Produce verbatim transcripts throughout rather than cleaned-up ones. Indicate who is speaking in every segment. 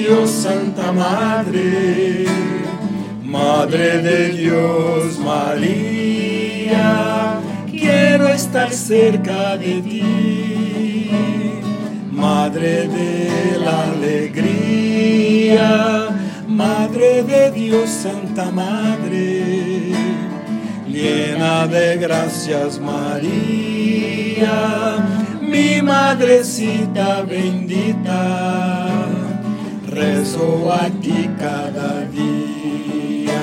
Speaker 1: Dios, Santa Madre, Madre de Dios, María, quiero estar cerca de ti. Madre de la alegría, Madre de Dios, Santa Madre, llena de gracias, María, mi madrecita bendita, rezo a ti cada día.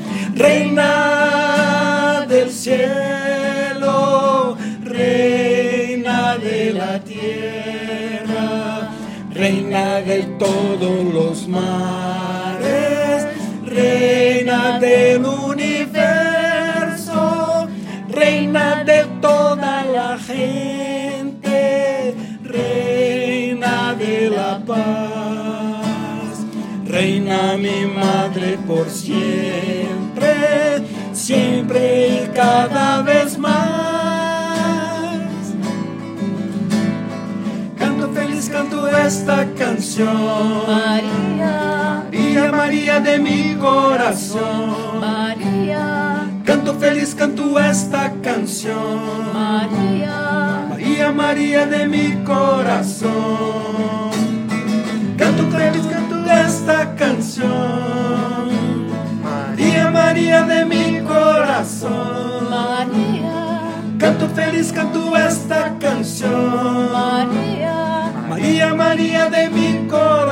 Speaker 1: Reina del cielo, reina de la tierra, reina de todos los mares, reina del universo, reina de toda la gente, reina de la paz, reina mi madre por siempre, siempre y cada vez más. Canto feliz, canto esta canción,
Speaker 2: María,
Speaker 1: María, María de mi corazón.
Speaker 2: María,
Speaker 1: Canto feliz, canto esta canción,
Speaker 2: María,
Speaker 1: María, María de mi corazón. Canto feliz, canto esta canción, María, María de mi corazón.
Speaker 2: María,
Speaker 1: Canto feliz, canto esta canción,
Speaker 2: María,
Speaker 1: María, María de mi corazón.